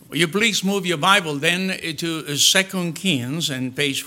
Will you please move your Bible then to 2 Kings and page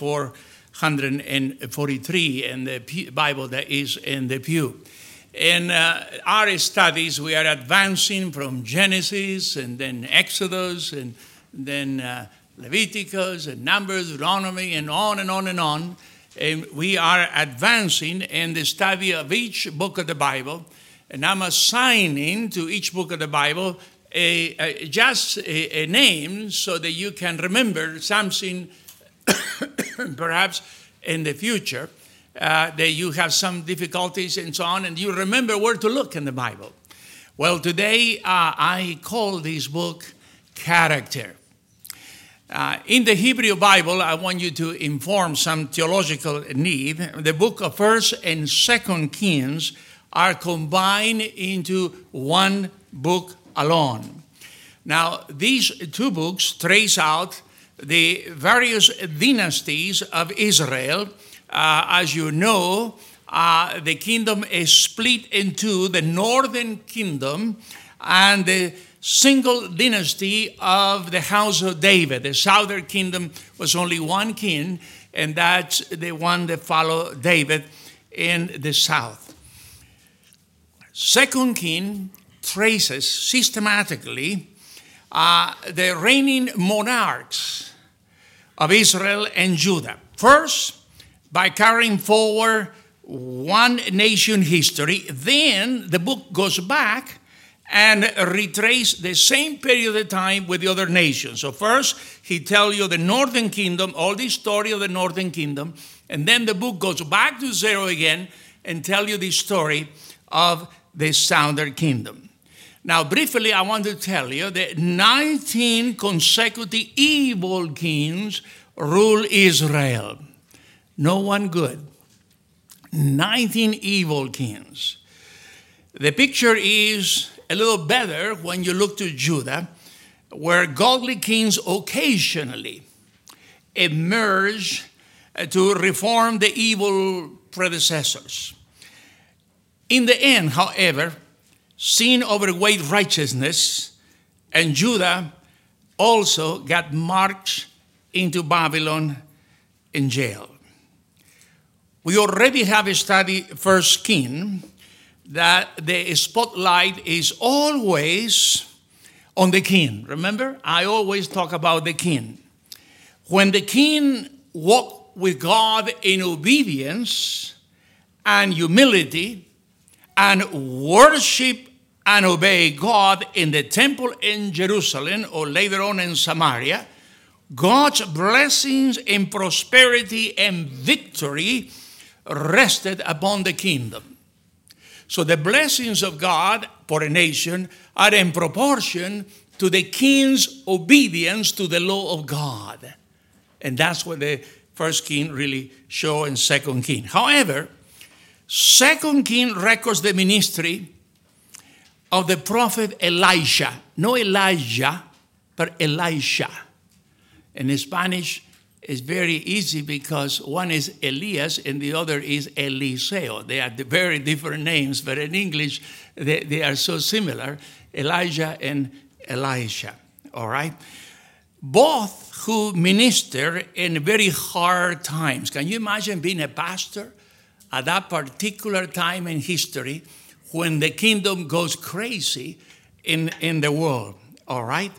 443 in the Bible that is in the pew. In our studies, we are advancing from Genesis and then Exodus and then Leviticus and Numbers, Deuteronomy, and on and on and on. And we are advancing in the study of each book of the Bible. And I'm assigning to each book of the Bible just a name so that you can remember something perhaps in the future that you have some difficulties and so on, and you remember where to look in the Bible. Well, today I call this book Character. In the Hebrew Bible, I want you to inform some theological need. The book of 1st and 2nd Kings are combined into one book alone. Now, these two books trace out the various dynasties of Israel. As you know, the kingdom is split into the northern kingdom and the single dynasty of the house of David. The southern kingdom was only one king, and that's the one that followed David in the south. 2 King traces systematically the reigning monarchs of Israel and Judah. First, by carrying forward one nation history, then the book goes back and retrace the same period of time with the other nations. So first, he tells you the northern kingdom, all the story of the northern kingdom, and then the book goes back to zero again and tell you the story of the southern kingdom. Now, briefly, I want to tell you that 19 consecutive evil kings rule Israel. No one good. 19 evil kings. The picture is a little better when you look to Judah, where godly kings occasionally emerge to reform the evil predecessors. In the end, however, sin overweighed righteousness, and Judah also got marched into Babylon in jail. We already have studied 1 King, that the spotlight is always on the king. Remember, I always talk about the king. When the king walked with God in obedience and humility and worship and obey God in the temple in Jerusalem or later on in Samaria, God's blessings and prosperity and victory rested upon the kingdom. So the blessings of God for a nation are in proportion to the king's obedience to the law of God. And that's what the first king really show in 2 King. However, 2 King records the ministry of the prophet Elisha. No Elijah, but Elisha. In Spanish, it's very easy because one is Elias and the other is Eliseo. They are very different names, but in English, they are so similar, Elijah and Elisha, all right? Both who minister in very hard times. Can you imagine being a pastor at that particular time in history when the kingdom goes crazy in the world, all right?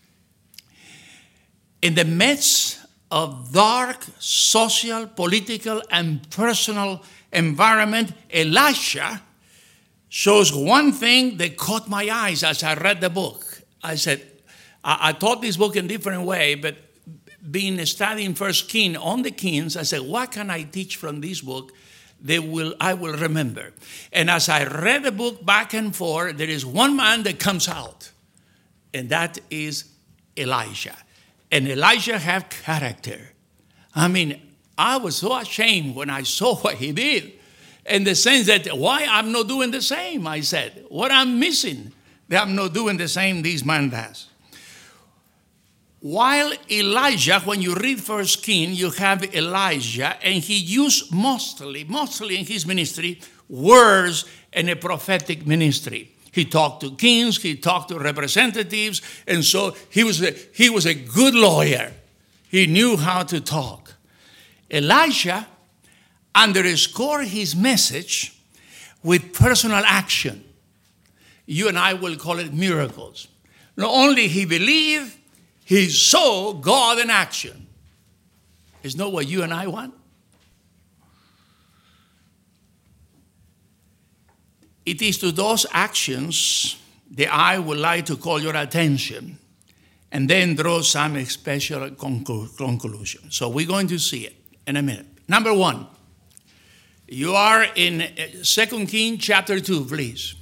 In the midst of dark social, political, and personal environment, Elisha shows one thing that caught my eyes as I read the book. I said, I taught this book in a different way, but being studying 1 King on the kings, I said, what can I teach from this book that I will remember? And as I read the book back and forth, there is one man that comes out, and that is Elijah. And Elijah have character. I mean, I was so ashamed when I saw what he did. In the sense that, why I'm not doing the same, I said. What I'm missing, that I'm not doing the same this man does. While Elijah, when you read 1 King, you have Elijah, and he used mostly in his ministry, words in a prophetic ministry. He talked to kings. He talked to representatives. And so he was a good lawyer. He knew how to talk. Elisha underscored his message with personal action. You and I will call it miracles. Not only he believed, he saw God in action. Isn't that what you and I want? It is to those actions that I would like to call your attention and then draw some special conclusion. So we're going to see it in a minute. Number one, you are in 2 Kings chapter 2, please.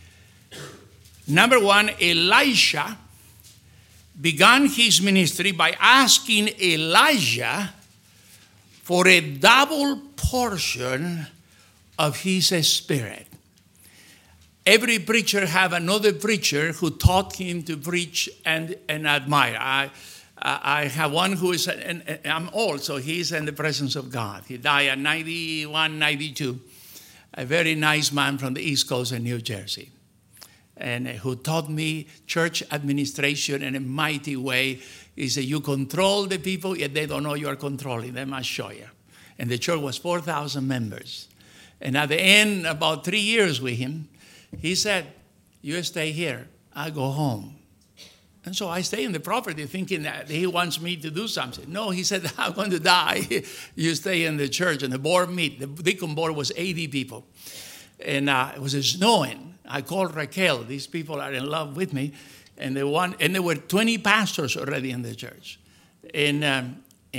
Number one, Elisha began his ministry by asking Elijah for a double portion of his spirit. Every preacher have another preacher who taught him to preach and admire. I have one who is, and I'm old, so he's in the presence of God. He died at 91, 92. A very nice man from the East Coast in New Jersey. And who taught me church administration in a mighty way. He said, you control the people, yet they don't know you are controlling them. I'll show you. And the church was 4,000 members. And at the end, about 3 years with him, he said, you stay here. I go home. And so I stay in the property thinking that he wants me to do something. No, he said, I'm going to die. You stay in the church. And the board meet. The deacon board was 80 people. And it was snowing. I called Raquel. These people are in love with me. And there were 20 pastors already in the church. And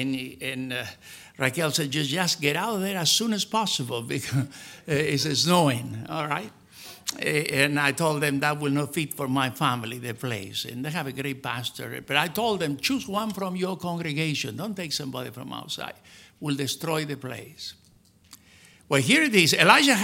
Raquel said, just get out of there as soon as possible because it's snowing. All right. And I told them that will not fit for my family, the place. And they have a great pastor. But I told them, choose one from your congregation. Don't take somebody from outside. We'll destroy the place. Well, here it is. Elisha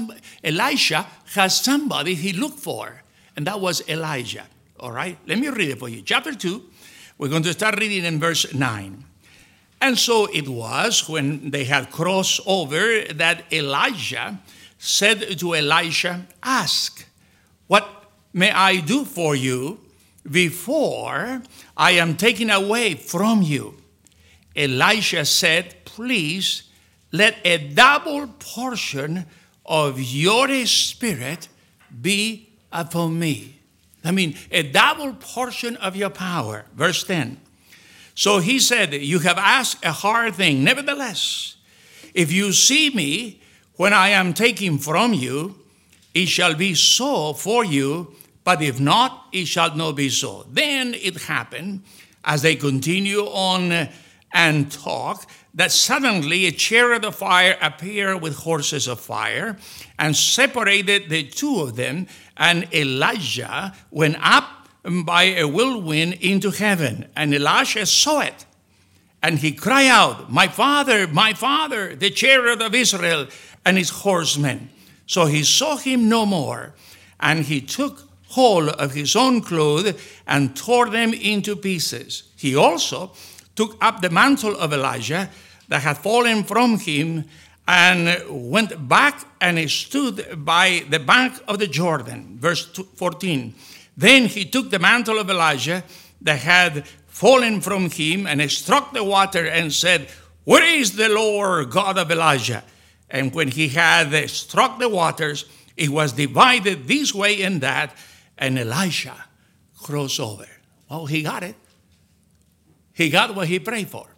has somebody he looked for. And that was Elijah. All right? Let me read it for you. Chapter 2, we're going to start reading in verse 9. And so it was when they had crossed over that Elijah said to Elisha, ask, what may I do for you before I am taken away from you? Elisha said, please let a double portion of your spirit be upon me. I mean, a double portion of your power. Verse 10. So he said, you have asked a hard thing. Nevertheless, if you see me when I am taken from you, it shall be so for you, but if not, it shall not be so. Then it happened, as they continue on and talk, that suddenly a chariot of fire appeared with horses of fire and separated the two of them, and Elijah went up by a whirlwind into heaven. And Elisha saw it, and he cried out, my father, the chariot of Israel and his horsemen. So he saw him no more, and he took hold of his own clothes and tore them into pieces. He also took up the mantle of Elijah that had fallen from him and went back and stood by the bank of the Jordan. Verse 14. Then he took the mantle of Elijah that had fallen from him and struck the water and said, where is the Lord God of Elijah? And when he had struck the waters, it was divided this way and that, and Elisha crossed over. Well, he got it. He got what he prayed for.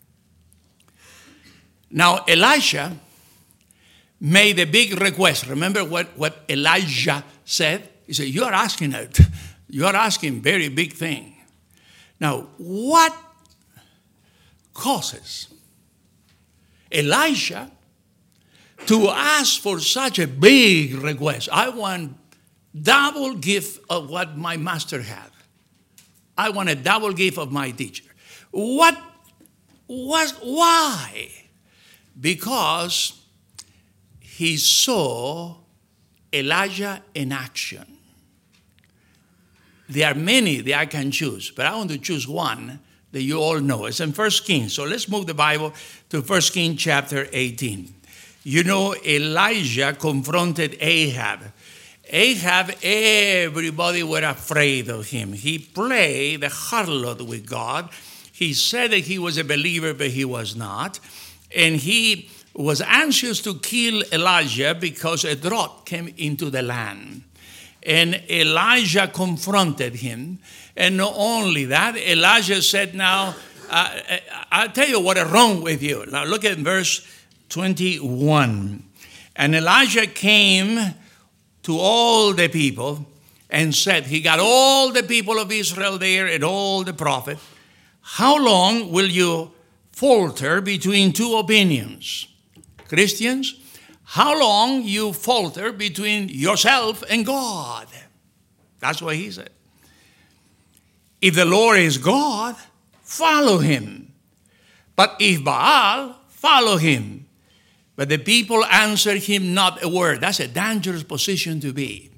Now, Elisha made a big request. Remember what Elijah said? He said, you are asking very big thing. Now, what causes Elisha to ask for such a big request? I want double gift of what my master had. I want a double gift of my teacher. Why? Because he saw Elijah in action. There are many that I can choose, but I want to choose one that you all know. It's in 1 Kings. So let's move the Bible to 1 Kings chapter 18. You know, Elijah confronted Ahab. Ahab, everybody were afraid of him. He played the harlot with God. He said that he was a believer, but he was not. And he was anxious to kill Elijah because a drought came into the land. And Elijah confronted him. And not only that, Elijah said, now, I'll tell you what is wrong with you. Now look at verse 21. And Elijah came to all the people and said, he got all the people of Israel there and all the prophets, how long will you falter between two opinions? Christians, how long you falter between yourself and God? That's what he said. If the Lord is God, follow him. But if Baal, follow him. But the people answered him not a word. That's a dangerous position to be.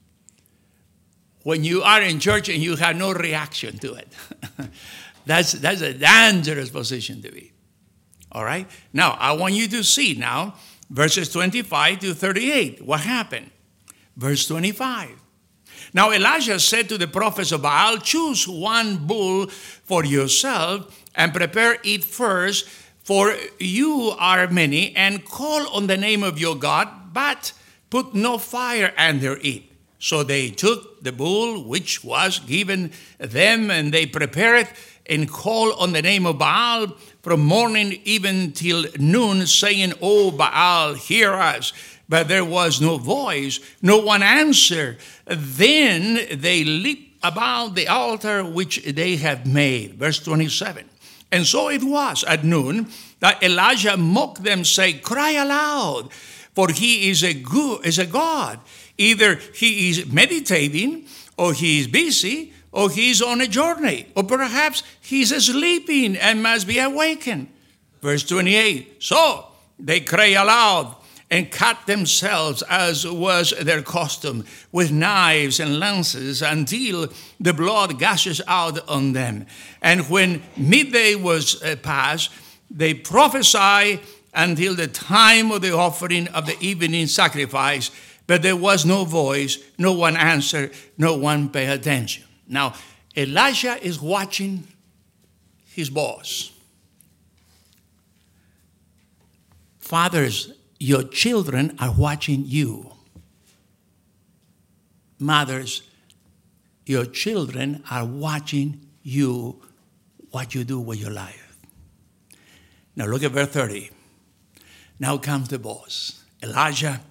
When you are in church and you have no reaction to it. That's a dangerous position to be. All right? Now, I want you to see now, verses 25 to 38. What happened? Verse 25. Now Elijah said to the prophets of Baal, choose one bull for yourself and prepare it first, for you are many, and call on the name of your God, but put no fire under it. So they took the bull which was given them, and they prepared it and called on the name of Baal from morning even till noon, saying, O Baal, hear us. But there was no voice, no one answered. Then they leaped about the altar which they had made. Verse 27. And so it was at noon that Elijah mocked them, saying, cry aloud, for he is a God. Either he is meditating, or he is busy, or he is on a journey, or perhaps he is sleeping and must be awakened. Verse 28. So they cry aloud and cut themselves, as was their custom, with knives and lances, until the blood gushes out on them. And when midday was past, they prophesied until the time of the offering of the evening sacrifice, but there was no voice, no one answered, no one paid attention. Now, Elijah is watching his boss. Fathers, your children are watching you. Mothers, your children are watching you, what you do with your life. Now look at verse 30. Now comes the boss. Elijah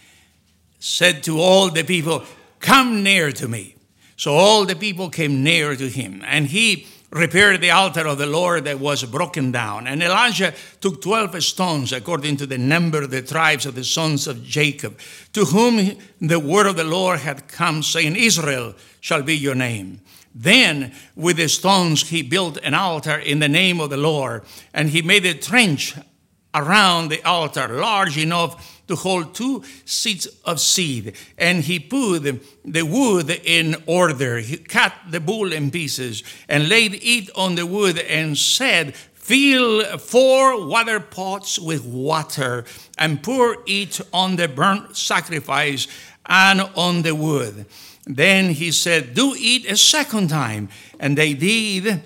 said to all the people, come near to me. So all the people came near to him, and he repaired the altar of the Lord that was broken down. And Elijah took 12 stones, according to the number of the tribes of the sons of Jacob, to whom the word of the Lord had come, saying, Israel shall be your name. Then with the stones he built an altar in the name of the Lord, and he made a trench around the altar, large enough to hold 2 seeds of seed. And he put the wood in order. He cut the bull in pieces and laid it on the wood and said, fill 4 water pots with water and pour it on the burnt sacrifice and on the wood. Then he said, do it a second time. And they did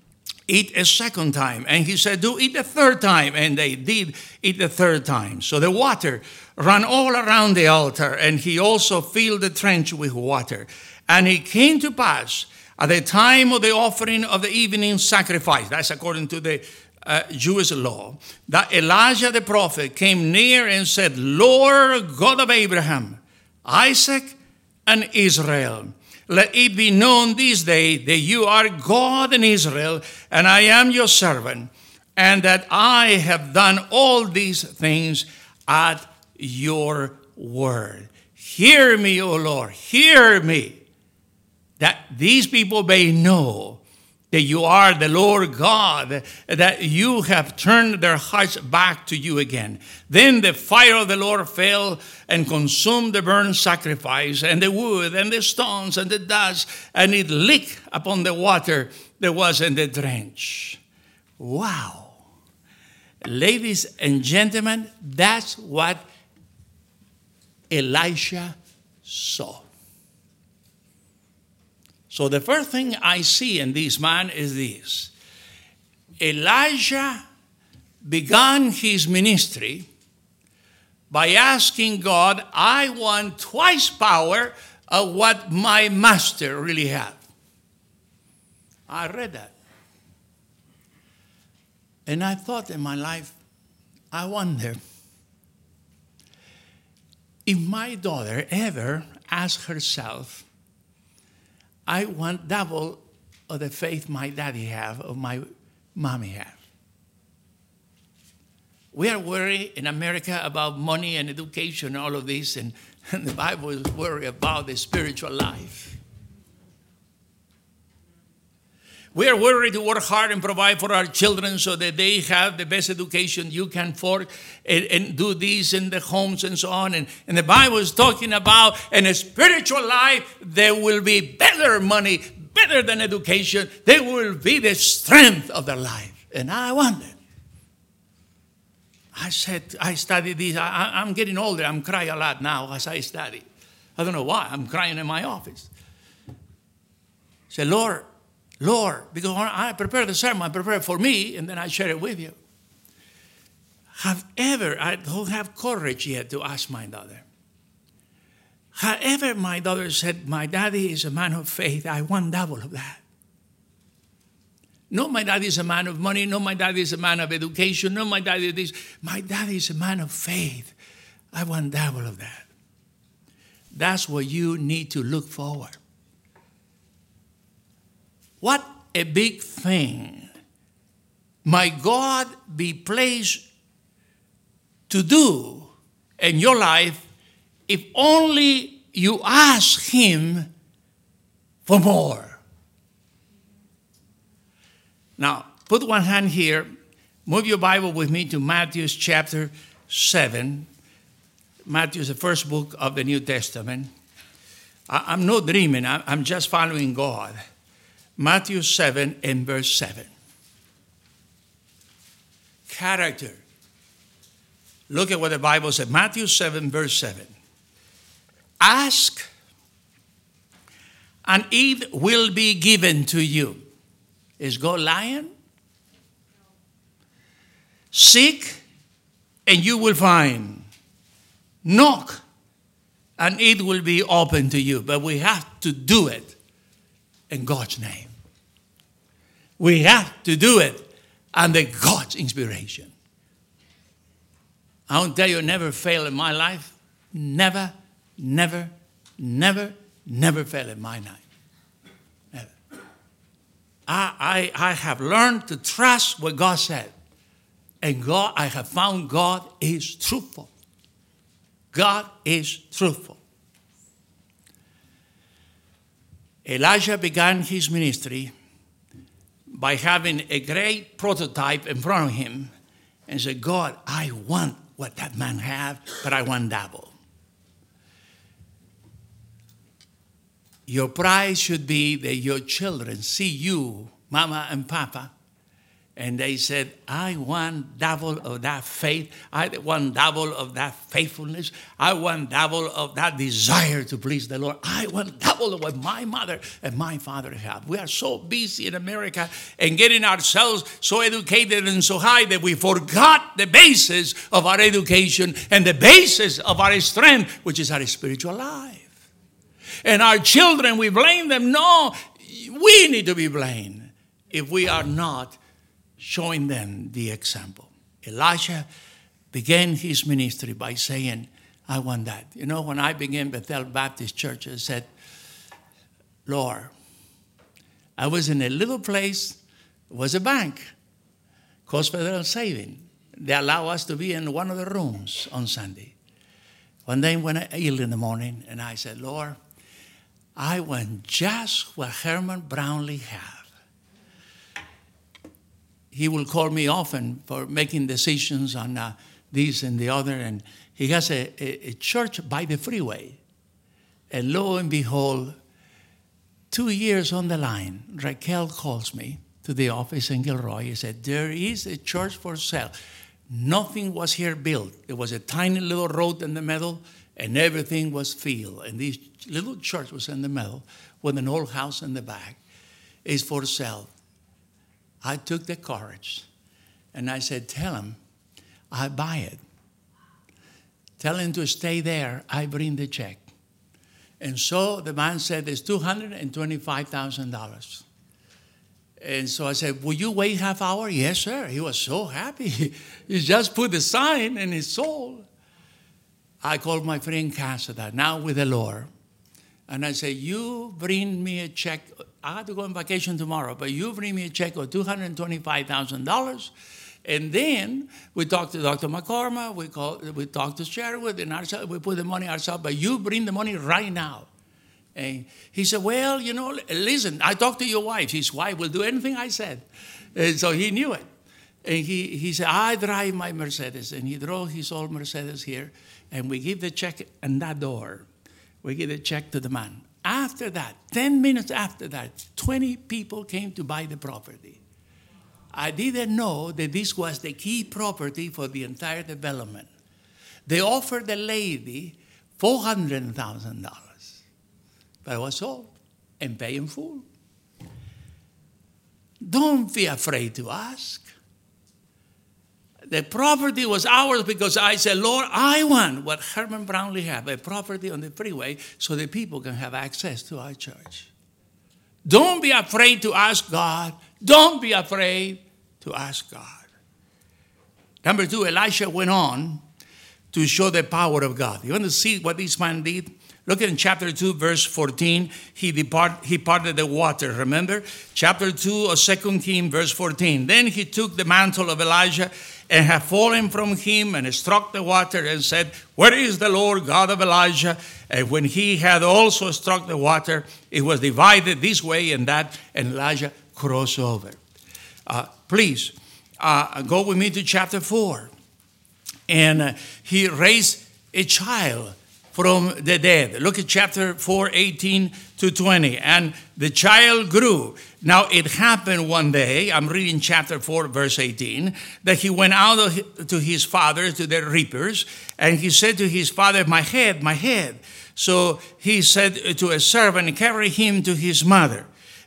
it a second time. And he said, do it a third time. And they did it a third time. So the water ran all around the altar, and he also filled the trench with water. And it came to pass at the time of the offering of the evening sacrifice, that's according to the Jewish law, that Elijah the prophet came near and said, Lord God of Abraham, Isaac, and Israel, let it be known this day that you are God in Israel, and I am your servant, and that I have done all these things at your word. Hear me, O Lord, hear me, that these people may know that you are the Lord God, that you have turned their hearts back to you again. Then the fire of the Lord fell and consumed the burnt sacrifice and the wood and the stones and the dust, and it leaked upon the water that was in the trench. Wow. Ladies and gentlemen, that's what Elisha so. So the first thing I see in this man is this. Elijah began his ministry by asking God, I want twice power of what my master really had. I read that. And I thought in my life, I wonder if my daughter ever asked herself, I want double of the faith my daddy have or my mommy have. We are worried in America about money and education and all of this, and the Bible is worried about the spiritual life. We are worried to work hard and provide for our children so that they have the best education you can afford and do this in the homes and so on. And the Bible is talking about in a spiritual life, there will be better money, better than education. There will be the strength of their life. And I wonder. I said, I studied this. I'm getting older. I'm crying a lot now as I study. I don't know why. I'm crying in my office. I said, Lord, because I prepare the sermon, I prepare it for me, and then I share it with you. I don't have courage yet to ask my daughter. However, my daughter said, my daddy is a man of faith, I want double of that. No, my daddy is a man of money. No, my daddy is a man of education. No, my daddy is this. My daddy is a man of faith. I want double of that. That's what you need to look forward. What a big thing might God be pleased to do in your life if only you ask Him for more. Now, put one hand here. Move your Bible with me to Matthew chapter 7. Matthew is the first book of the New Testament. I'm not dreaming. I'm just following God. Matthew 7 and verse 7. Character. Look at what the Bible said. Matthew 7 verse 7. Ask and it will be given to you. Is God lying? Seek and you will find. Knock and it will be open to you. But we have to do it in God's name. We have to do it under God's inspiration. I want to tell you, never fail in my life. Never, never, never, never fail in my life. Never. I have learned to trust what God said. And God, I have found God is truthful. God is truthful. Elijah began his ministry by having a great prototype in front of him and said, God, I want what that man had, but I want double. Your prize should be that your children see you, Mama and Papa, and they said, I want double of that faith. I want double of that faithfulness. I want double of that desire to please the Lord. I want double of what my mother and my father have. We are so busy in America and getting ourselves so educated and so high that we forgot the basis of our education and the basis of our strength, which is our spiritual life. And our children, we blame them. No, we need to be blamed if we are not showing them the example. Elijah began his ministry by saying, I want that. You know, when I began Bethel Baptist Church, I said, Lord, I was in a little place, it was a bank, Coast Federal Saving. They allow us to be in one of the rooms on Sunday. One day when I ill in the morning, and I said, Lord, I want just what Herman Brownlee had. He will call me often for making decisions on this and the other. And he has a church by the freeway. And lo and behold, 2 years on the line, Raquel calls me to the office in Gilroy. He said, there is a church for sale. Nothing was here built. There was a tiny little road in the middle and everything was filled. And this little church was in the middle with an old house in the back. It's for sale. I took the courage and I said, tell him I buy it. Tell him to stay there. I bring the check. And so the man said, it's $225,000. And so I said, will you wait half hour? Yes, sir. He was so happy. He just put the sign and he sold. I called my friend Cassada, now with the Lord. And I said, you bring me a check. I have to go on vacation tomorrow, but you bring me a check of $225,000. And then we talked to Dr. McCormick, we talked to Sherwood, and we put the money ourselves, but you bring the money right now. And he said, well, listen, I talked to your wife. His wife will do anything I said. And so he knew it. And he said, I drive my Mercedes. And he drove his old Mercedes here, and we give the check in that door. We give the check to the man. After that, 10 minutes after that, 20 people came to buy the property. I didn't know that this was the key property for the entire development. They offered the lady $400,000. But it was sold and paid in full. Don't be afraid to ask. The property was ours because I said, Lord, I want what Herman Brownlee have, a property on the freeway so the people can have access to our church. Don't be afraid to ask God. Don't be afraid to ask God. Number 2, Elisha went on to show the power of God. You want to see what this man did? Look at in chapter 2, verse 14. He parted the water, remember? Chapter 2 of 2 Kings, verse 14. Then he took the mantle of Elijah and had fallen from him and struck the water and said, where is the Lord God of Elijah? And when he had also struck the water, it was divided this way and that, and Elijah crossed over. Please, go with me to chapter 4. And he raised a child from the dead. Look at chapter 4, 18 to 20. And the child grew. Now it happened one day, I'm reading chapter 4, verse 18, that he went out to his father, to the reapers, and he said to his father, my head, my head. So he said to a servant, carry him to his mother.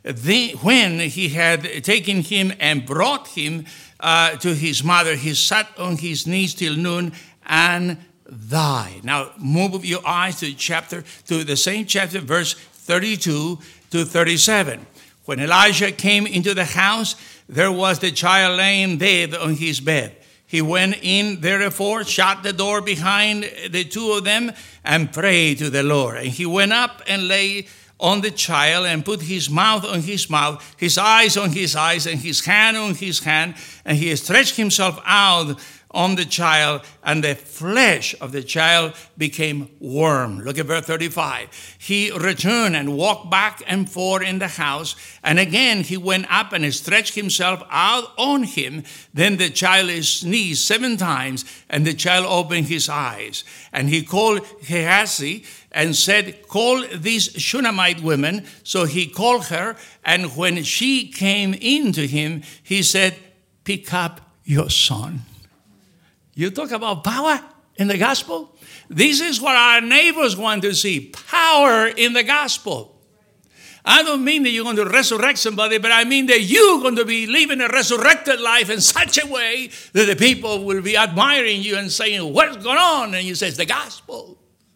When he had taken him and brought him to his mother, he sat on his knees till noon and died. Now move your eyes to the same chapter, verse 32 to 37. When Elijah came into the house, there was the child laying dead on his bed. He went in, therefore, shut the door behind the two of them, and prayed to the Lord. And he went up and lay on the child and put his mouth on his mouth, his eyes on his eyes, and his hand on his hand. And he stretched himself out on the child, and the flesh of the child became warm. Look at verse 35. He returned and walked back and forth in the house, and again he went up and stretched himself out on him. Then the child sneezed 7 times, and the child opened his eyes. And he called Gehazi and said, call these Shunammite women. So he called her, and when she came into him, he said, pick up your son. You talk about power in the gospel? This is what our neighbors want to see, power in the gospel. I don't mean that you're going to resurrect somebody, but I mean that you're going to be living a resurrected life in such a way that the people will be admiring you and saying, what's going on? And you say, it's the gospel.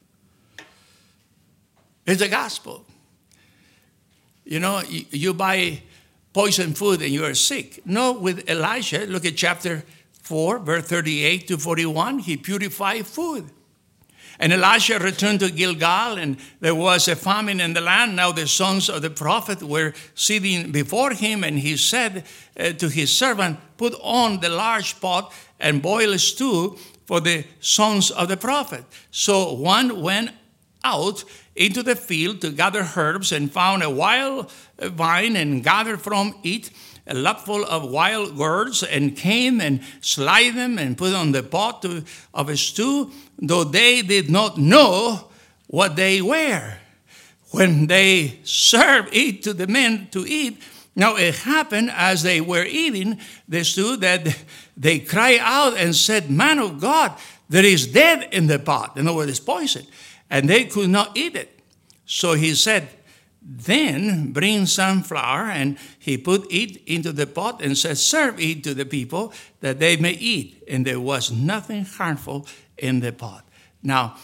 It's the gospel. You know, you buy poison food and you are sick. No, with Elisha, look at chapter 4, verse 38 to 41, he purified food. And Elisha returned to Gilgal, and there was a famine in the land. Now the sons of the prophet were sitting before him, and he said to his servant, put on the large pot and boil a stew for the sons of the prophet. So one went out into the field to gather herbs and found a wild vine and gathered from it a lapful of wild gourds, and came and sliced them and put on the pot of a stew, though they did not know what they were. When they served it to the men to eat, now it happened as they were eating the stew that they cried out and said, man of God, there is dead in the pot. In other words, it's poison. And they could not eat it. So he said, then bring some flour, and he put it into the pot and said, serve it to the people that they may eat. And there was nothing harmful in the pot. Now,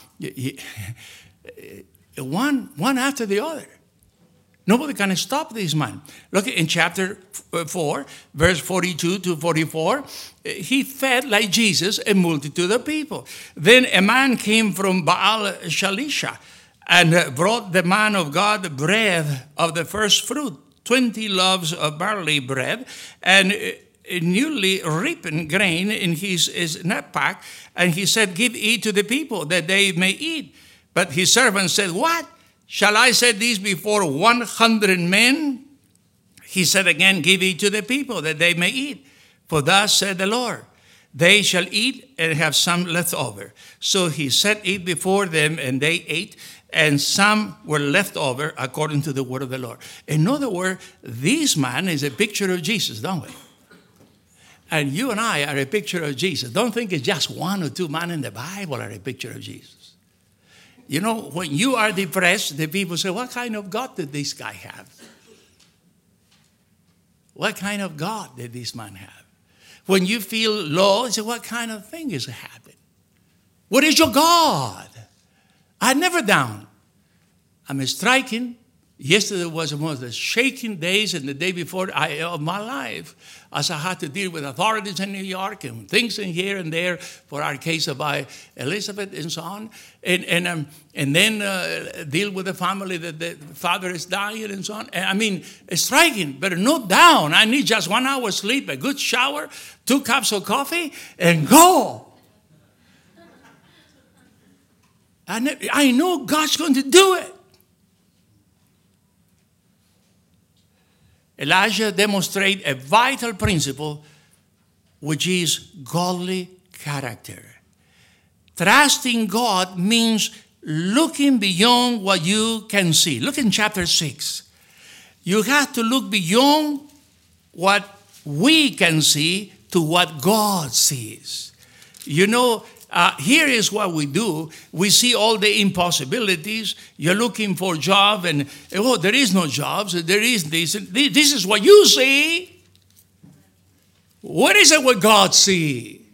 one after the other. Nobody can stop this man. Look in chapter 4, verse 42 to 44. He fed like Jesus a multitude of people. Then a man came from Baal Shalisha and brought the man of God bread of the first fruit, 20 loaves of barley bread, and newly ripened grain in his knapsack. And he said, give it to the people that they may eat. But his servant said, what? Shall I say this before 100 men? He said again, give it to the people that they may eat. For thus said the Lord, they shall eat and have some left over. So he set it before them, and they ate, and some were left over according to the word of the Lord. In other words, this man is a picture of Jesus, don't we? And you and I are a picture of Jesus. Don't think it's just one or two men in the Bible are a picture of Jesus. You know, when you are depressed, the people say, what kind of God did this guy have? What kind of God did this man have? When you feel low, you say, what kind of thing is happening? What is your God? I'm never down. I'm striking. Yesterday was one of the shaking days, and the day before of my life, as I had to deal with authorities in New York and things in here and there for our case of Elizabeth and so on, and then deal with the family that the father is dying and so on. And, I mean, striking, but not down. I need just 1 hour sleep, a good shower, 2 cups of coffee, and go. I know God's going to do it. Elijah demonstrated a vital principle, which is godly character. Trusting God means looking beyond what you can see. Look in chapter 6. You have to look beyond what we can see to what God sees. You know, here is what we do. We see all the impossibilities. You're looking for a job, and oh, there is no jobs. There is this. This is what you see. What is it what God sees?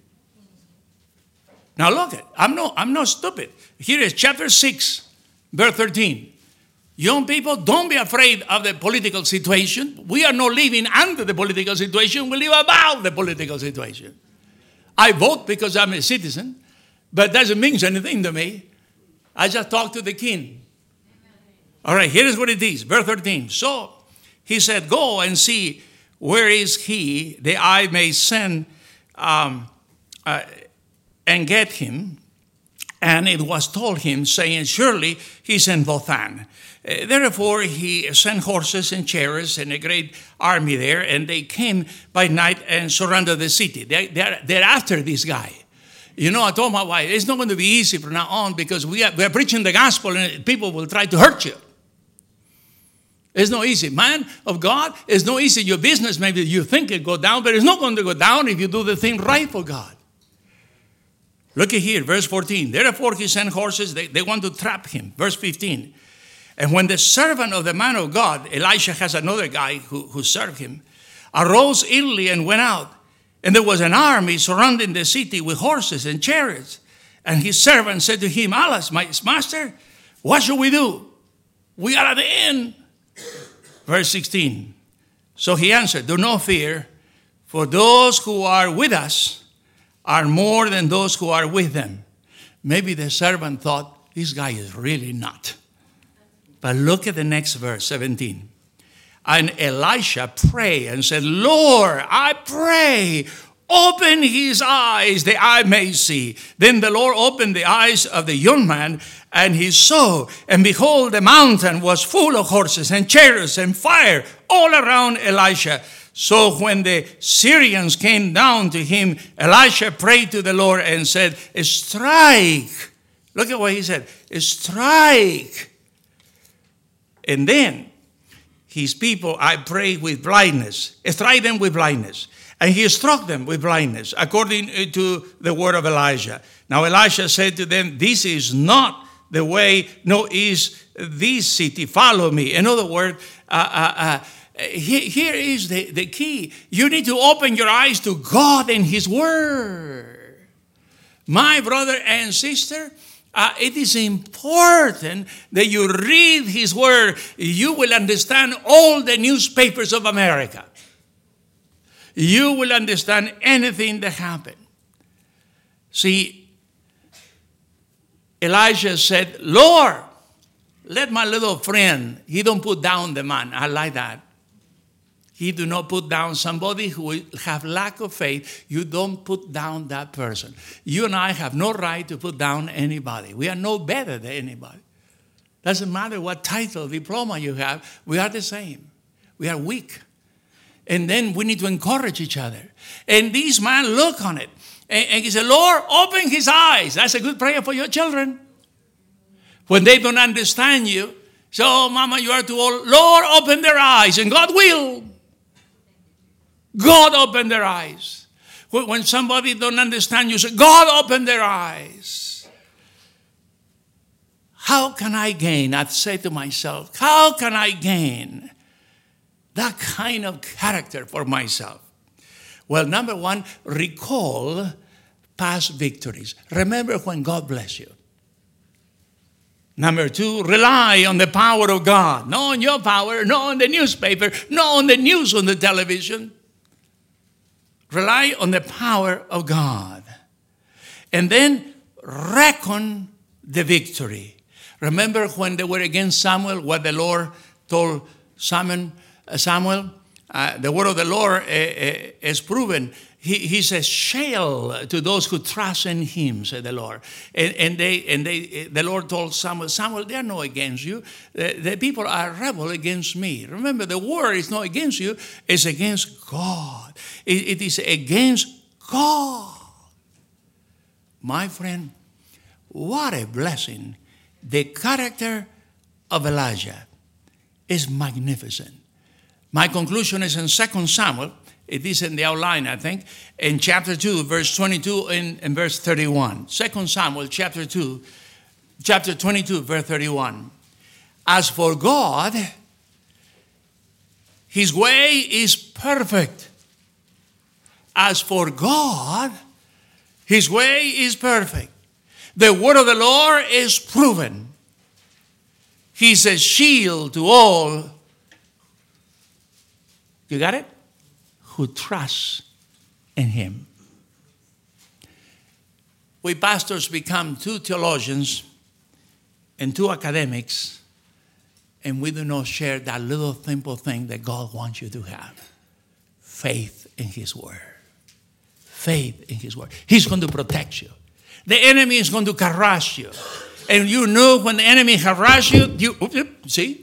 Now look it. I'm not stupid. Here is chapter 6, verse 13. Young people, don't be afraid of the political situation. We are not living under the political situation. We live above the political situation. I vote because I'm a citizen. But that doesn't mean anything to me. I just talk to the king. All right, here is what it is. Verse 13. So he said, go and see where is he that I may send and get him. And it was told him, saying, surely he's in Dothan. Therefore he sent horses and chariots and a great army there. And they came by night and surrounded the city. They're after this guy. You know, I told my wife, it's not going to be easy from now on because we are preaching the gospel and people will try to hurt you. It's not easy. Man of God, it's not easy. Your business, maybe you think it go down, but it's not going to go down if you do the thing right for God. Look at here, verse 14. Therefore he sent horses, they want to trap him. Verse 15. And when the servant of the man of God, Elisha has another guy who served him, arose early and went out. And there was an army surrounding the city with horses and chariots. And his servant said to him, alas, my master, what shall we do? We are at the end. Verse 16. So he answered, do not fear, for those who are with us are more than those who are with them. Maybe the servant thought, this guy is really not. But look at the next verse, 17. And Elisha prayed and said, Lord, I pray, open his eyes that I may see. Then the Lord opened the eyes of the young man, and he saw. And behold, the mountain was full of horses and chariots and fire all around Elisha. So when the Syrians came down to him, Elisha prayed to the Lord and said, strike. Look at what he said. Strike. And then his people, I pray with blindness, strike them with blindness, And he struck them with blindness, according to the word of Elijah. Now Elisha said to them, this is not the way, nor is this city. Follow me. In other words, here is the key. You need to open your eyes to God and his word. My brother and sister, it is important that you read his word. You will understand all the newspapers of America. You will understand anything that happened. See, Elijah said, Lord, let my little friend, he don't put down the man. I like that. He do not put down somebody who will have lack of faith. You don't put down that person. You and I have no right to put down anybody. We are no better than anybody. Doesn't matter what title, diploma you have. We are the same. We are weak. And then we need to encourage each other. And this man looked on it. And he said, Lord, open his eyes. That's a good prayer for your children. When they don't understand you, so, oh, Mama, you are too old. Lord, open their eyes. And God will. God open their eyes. When somebody don't understand you, say, God open their eyes. How can I gain? I'd say to myself, how can I gain that kind of character for myself? Well, number one, recall past victories. Remember when God bless you. Number two, rely on the power of God. Not on your power, not on the newspaper, not on the news on the television. Rely on the power of God. And then reckon the victory. Remember when they were against Samuel, what the Lord told Samuel? The word of the Lord is proven. He says, shall to those who trust in him, said the Lord. And the Lord told Samuel, they are not against you. The people are rebel against me. Remember, the war is not against you, it's against God. It is against God. My friend, what a blessing. The character of Elijah is magnificent. My conclusion is in 2 Samuel. It is in the outline, I think, in chapter 2, verse 22 and verse 31. 2 Samuel, chapter 22, verse 31. As for God, his way is perfect. As for God, his way is perfect. The word of the Lord is proven. He's a shield to all. You got it? Who trust in him. We pastors become two theologians and two academics, and we do not share that little simple thing that God wants you to have. Faith in his word. Faith in his word. He's going to protect you. The enemy is going to harass you. And you know when the enemy harass you, see?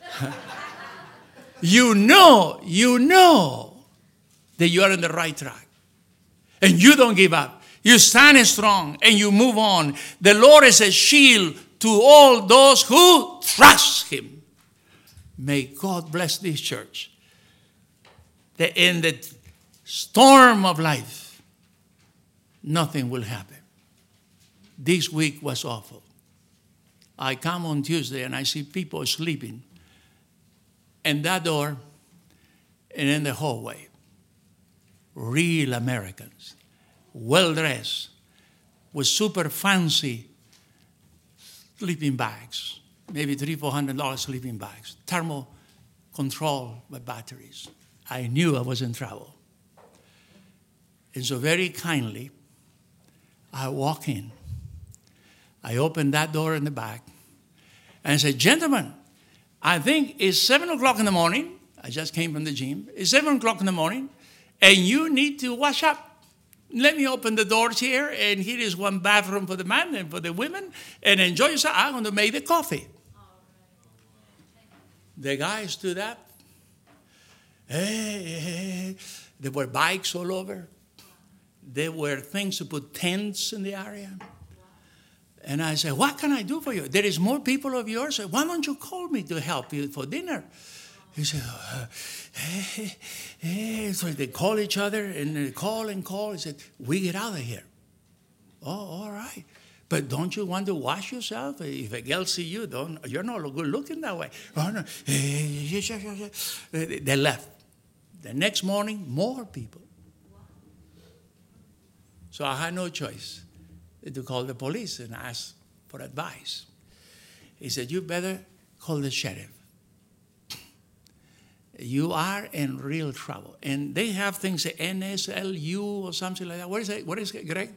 You know that you are on the right track. And you don't give up. You stand strong and you move on. The Lord is a shield to all those who trust him. May God bless this church. That in the storm of life, nothing will happen. This week was awful. I come on Tuesday and I see people sleeping in that door and in the hallway. Real Americans, well-dressed, with super fancy sleeping bags, maybe $300-400 sleeping bags, thermal control by batteries. I knew I was in trouble. And so very kindly, I walk in. I open that door in the back and I said, gentlemen, I think it's 7 o'clock in the morning. I just came from the gym. It's 7 o'clock in the morning. And you need to wash up. Let me open the doors here, and here is one bathroom for the men and for the women, and enjoy yourself. I'm going to make the coffee. The guy stood up. Hey. There were bikes all over. There were things to put tents in the area. And I said, what can I do for you? There is more people of yours. Why don't you call me to help you for dinner? He said, hey. So they call each other and they call and call. He said, we get out of here. Oh, all right. But don't you want to wash yourself? If a girl see you, you're not good looking that way. Oh, no. They left. The next morning, more people. So I had no choice to call the police and ask for advice. He said, you better call the sheriff. You are in real trouble. And they have things, NSLU or something like that. What is it, Greg?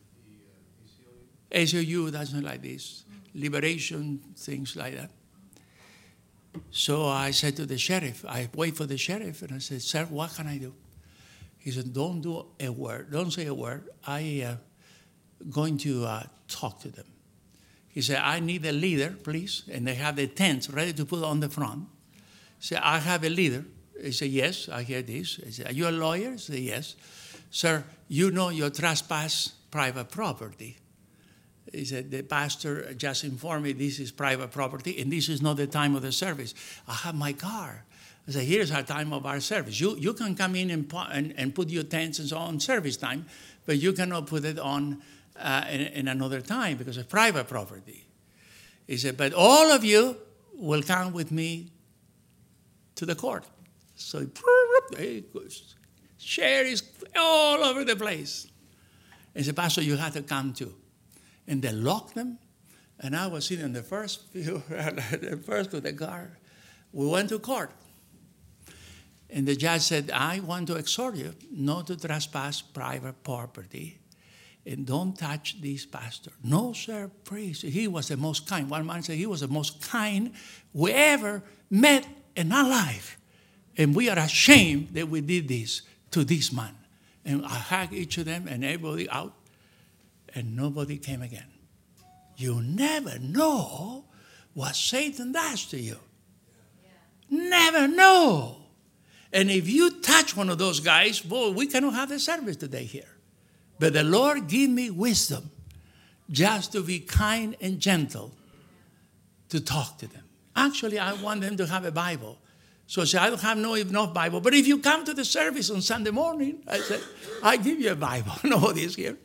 ACLU, something like this. Liberation, things like that. So I said to the sheriff, I wait for the sheriff, and I said, sir, what can I do? He said, don't do a word. Don't say a word. I going to talk to them. He said, I need a leader, please. And they have the tents ready to put on the front. He said, I have a leader. He said, yes, I hear this. He said, are you a lawyer? He said, yes. Sir, you know you trespass private property. He said, the pastor just informed me this is private property and this is not the time of the service. I have my car. I said, here's our time of our service. You can come in and put your tents and so on service time, but you cannot put it on in another time because it's private property. He said, but all of you will come with me to the court. So he goes, share is all over the place. He said, Pastor, you have to come too. And they locked them. And I was sitting in the first with the car. We went to court. And the judge said, I want to exhort you not to trespass private property. And don't touch this pastor. No, sir, please. He was the most kind. One man said he was the most kind we ever met in our life. And we are ashamed that we did this to this man. And I hugged each of them and everybody out. And nobody came again. You never know what Satan does to you. Yeah. Never know. And if you touch one of those guys, boy, we cannot have the service today here. But the Lord give me wisdom just to be kind and gentle to talk to them. Actually, I want them to have a Bible. So I said, I don't have enough Bible. But if you come to the service on Sunday morning, I said, I give you a Bible. Nobody is here.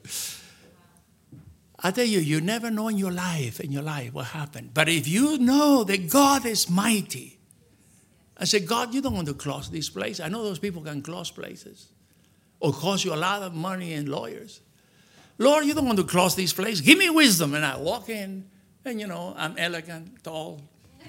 I tell you, you never know in your life what happened. But if you know that God is mighty, I said, God, you don't want to close this place. I know those people can close places or cost you a lot of money and lawyers. Lord, you don't want to close this place. Give me wisdom. And I walk in, and I'm elegant, tall.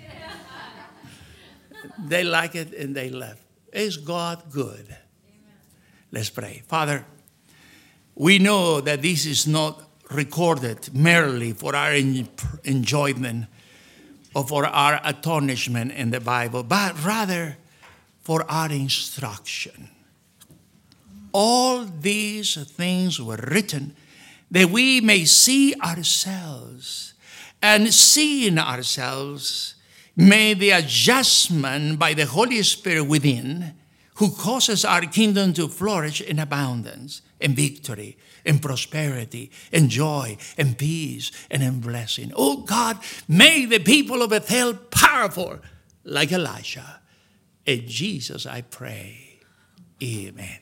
They like it, and they left. Is God good? Amen. Let's pray. Father, we know that this is not recorded merely for our enjoyment or for our astonishment in the Bible, but rather for our instruction. All these things were written that we may see ourselves, and seeing ourselves, may the adjustment by the Holy Spirit within, who causes our kingdom to flourish in abundance and victory and prosperity and joy and peace and in blessing. Oh God, make the people of Bethel powerful like Elijah. In Jesus I pray. Amen.